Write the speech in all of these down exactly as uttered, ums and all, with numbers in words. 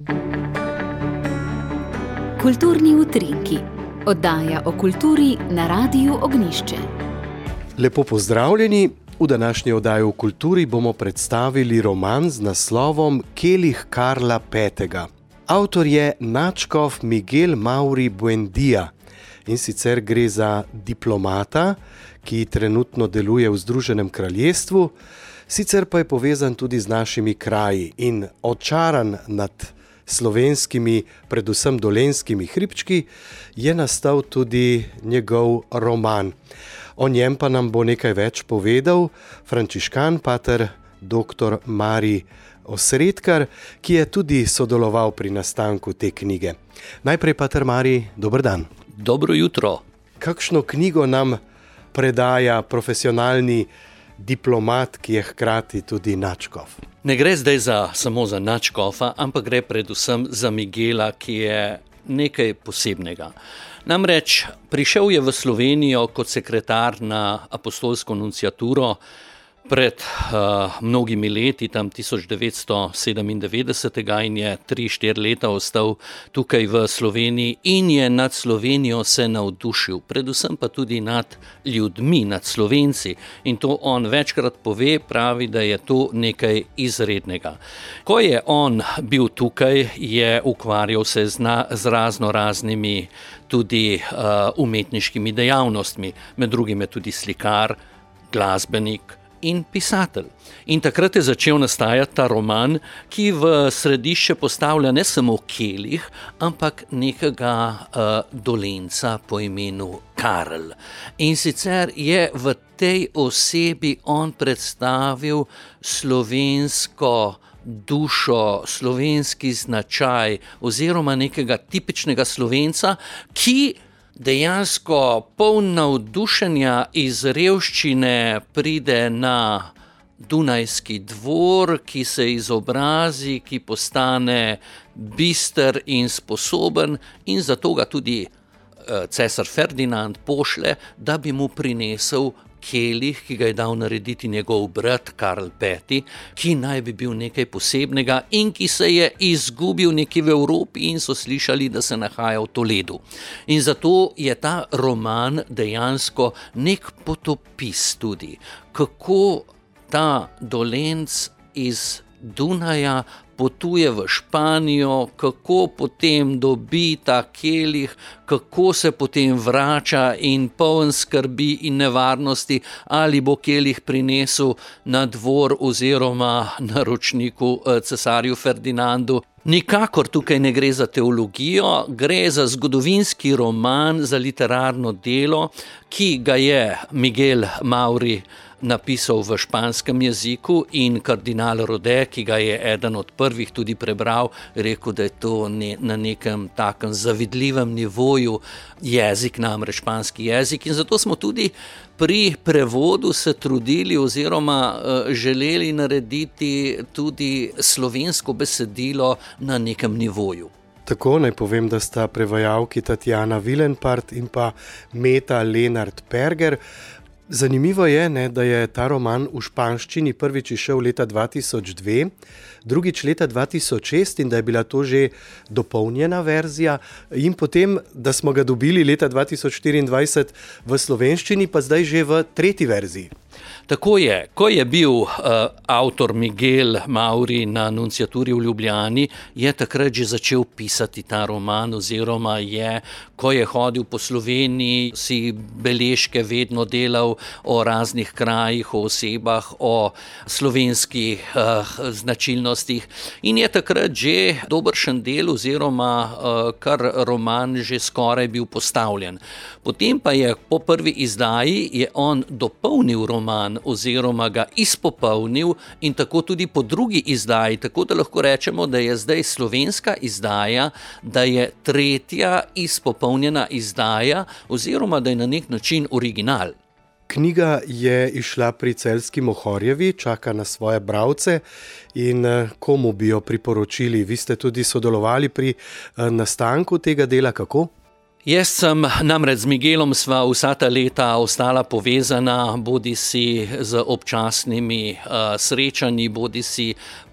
Kulturni utrinki, oddaja o kulturi na Radiu Ognjišče. Lepo pozdravljeni. V današnji oddaji o kulturi bomo predstavili roman z naslovom Kelih Karla petega. Avtor je nadškof Miguel Mauri Buendía in sicer gre za diplomata, ki trenutno deluje v Združenem kraljestvu, sicer pa je povezan tudi z našimi kraji in očaran nad slovenskimi, predvsem dolenjskimi hribčki, je nastal tudi njegov roman. O njem pa nam bo nekaj več povedal frančiškan pater doktor Mari Osredkar, ki je tudi sodeloval pri nastanku te knjige. Najprej, pater Mari, dober dan. Dobro jutro. Kakšno knjigo nam predaja profesionalni diplomat, ki je hkrati tudi nadškof? Ne gre zdaj za, samo za nadškofa, ampak gre predvsem za Miguela, ki je nekaj posebnega. Namreč prišel je v Slovenijo kot sekretar na apostolsko nunciaturo pred uh, mnogimi leti, tam tisoč devetsto sedemindevetdeset in je tri štiri leta ostal tukaj v Sloveniji in je nad Slovenijo se navdušil, predvsem pa tudi nad ljudmi, nad Slovenci. In to on večkrat pove, pravi, da je to nekaj izrednega. Ko je on bil tukaj, je ukvarjal se z, na, z razno raznimi tudi uh, umetniškimi dejavnostmi, med drugim je tudi slikar, glasbenik in pisatelj. In takrat je začel nastajati ta roman, ki v središče postavlja ne samo Kelih, ampak nekega uh, dolenca po imenu Karl. In sicer je v tej osebi on predstavil slovensko dušo, slovenski značaj oziroma nekega tipičnega Slovenca, ki dejansko poln navdušenja iz revščine pride na Dunajski dvor, ki se izobrazi, ki postane bister in sposoben, in zato ga tudi cesar Ferdinand pošlje, da bi mu prinesel kelih, ki ga je dal narediti njegov brat Karl peti, ki naj bi bil nekaj posebnega in ki se je izgubil nekje v Evropi in so slišali, da se nahaja v Toledu. In zato je ta roman dejansko nek potopis tudi, kako ta dolenc iz Dunaja potuje v Španijo, kako potem dobi ta kelih, kako se potem vrača in poln skrbi in nevarnosti, ali bo kelih prinesel na dvor oziroma naročniku cesarju Ferdinandu. Nikakor tukaj ne gre za teologijo, gre za zgodovinski roman, za literarno delo, ki ga je Miguel Mauri napisal v španskem jeziku in kardinal Rode, ki ga je eden od prvih tudi prebral, rekel, da je to ne, na nekem takem zavidljivem nivoju jezik, namreč španski jezik. In zato smo tudi pri prevodu se trudili oziroma uh, želeli narediti tudi slovensko besedilo na nekem nivoju. Tako naj povem, da sta prevajalki Tatjana Vilenpart in pa Meta Lenart Perger. Zanimivo je, ne, da je ta roman v španščini prvič izšel leta dva tisoč dve, drugič leta dva tisoč šest in da je bila to že dopolnjena verzija in potem, da smo ga dobili leta dva tisoč štiriindvajset v slovenščini, pa zdaj že v tretji verziji. Tako je, ko je bil uh, avtor Miguel Mauri na nunciaturi v Ljubljani, je takrat že začel pisati ta roman oziroma je, ko je hodil po Sloveniji, si beležke vedno delal o raznih krajih, o osebah, o slovenskih uh, značilnostih in je takrat že dobršen del oziroma uh, kar roman že skoraj bil postavljen. Potem pa je po prvi izdaji je on dopolnil roman oziroma ga izpopolnil in tako tudi po drugi izdaji, tako da lahko rečemo, da je zdaj slovenska izdaja, da je tretja izpopolnjena izdaja oziroma da je na nek način original. Knjiga je izšla pri Celjski Mohorjevi, čaka na svoje bralce in komu bi jo priporočili? Vi ste tudi sodelovali pri nastanku tega dela, kako? Jaz sem namreč z Miguelom sva vsa ta leta ostala povezana, bodi si z občasnimi uh, srečanji, bodi si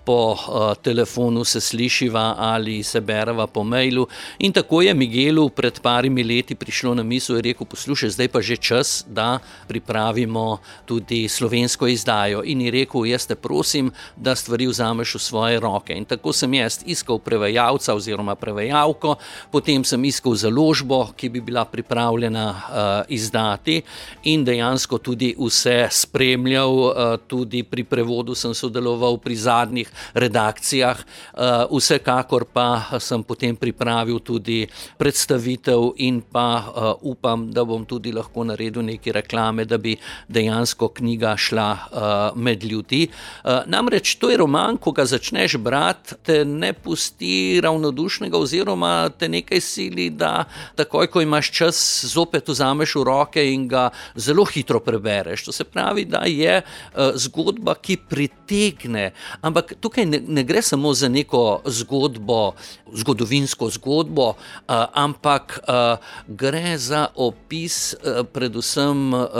po uh, telefonu se slišiva ali se bereva po mailu. In tako je Miguelu pred parimi leti prišlo na misel in rekel: poslušaj, zdaj pa že čas, da pripravimo tudi slovensko izdajo. In je rekel: jaz te prosim, da stvari vzameš v svoje roke. In tako sem jaz iskal prevajalca oziroma prevajalko, potem sem iskal založbo, ki bi bila pripravljena uh, izdati, in dejansko tudi vse spremljal, uh, tudi pri prevodu sem sodeloval pri zadnjih redakcijah, uh, vsekakor pa sem potem pripravil tudi predstavitev in pa uh, upam, da bom tudi lahko naredil neke reklame, da bi dejansko knjiga šla uh, med ljudi. Uh, namreč to je roman, ko ga začneš brati, te ne pusti ravnodušnega oziroma te nekaj sili, da takoj, ko imaš čas, zopet vzameš v roke in ga zelo hitro prebereš. To se pravi, da je uh, zgodba, ki pritegne, ampak tukaj ne, ne gre samo za neko zgodbo, zgodovinsko zgodbo, uh, ampak uh, gre za opis uh, predvsem uh,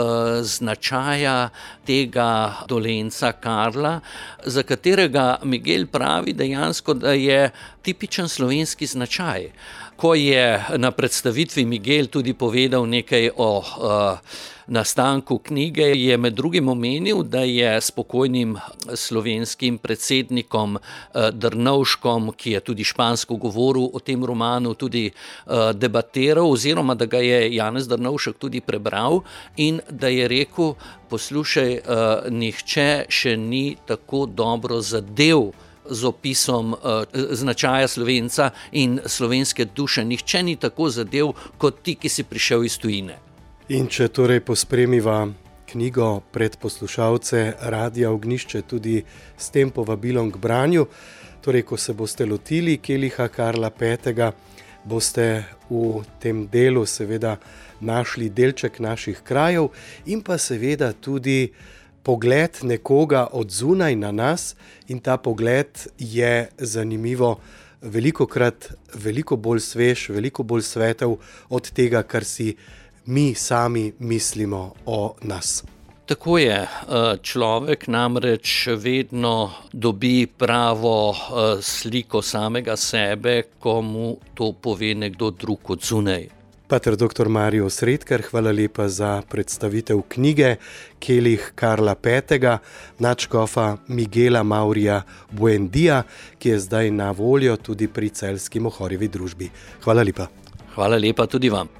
značaja tega dolenca Karla, za katerega Miguel pravi dejansko, da je tipičen slovenski značaj. Ko je na predstavitvi Miguel tudi povedal nekaj o uh, nastanku knjige, je med drugim omenil, da je s pokojnim slovenskim predsednikom uh, Drnovškom, ki je tudi špansko govoril o tem romanu, tudi uh, debatiral, oziroma da ga je Janez Drnovšek tudi prebral in da je rekel: poslušaj, uh, nihče še ni tako dobro zadev z opisom uh, značaja Slovenca in slovenske duše. Nihče ni tako zadev kot ti, ki si prišel iz tujine. In če torej pospremiva knjigo pred poslušalce Radia Ognjišče tudi s tem povabilom k branju, torej ko se boste lotili Keliha Karla petega, boste v tem delu seveda našli delček naših krajev in pa seveda tudi pogled nekoga od zunaj na nas, in ta pogled je zanimivo velikokrat veliko bolj svež, veliko bolj svetel od tega, kar si mi sami mislimo o nas. Tako je, človek namreč vedno dobi pravo sliko samega sebe, ko mu to pove nekdo drug od zunaj. Pater doktor Mario Sredkar, hvala lepa za predstavitev knjige Kelih Karla petega, nadškofa Miguela Maurija Buendía, ki je zdaj na voljo tudi pri celjski Mohorjevi družbi. Hvala lepa. Hvala lepa tudi vam.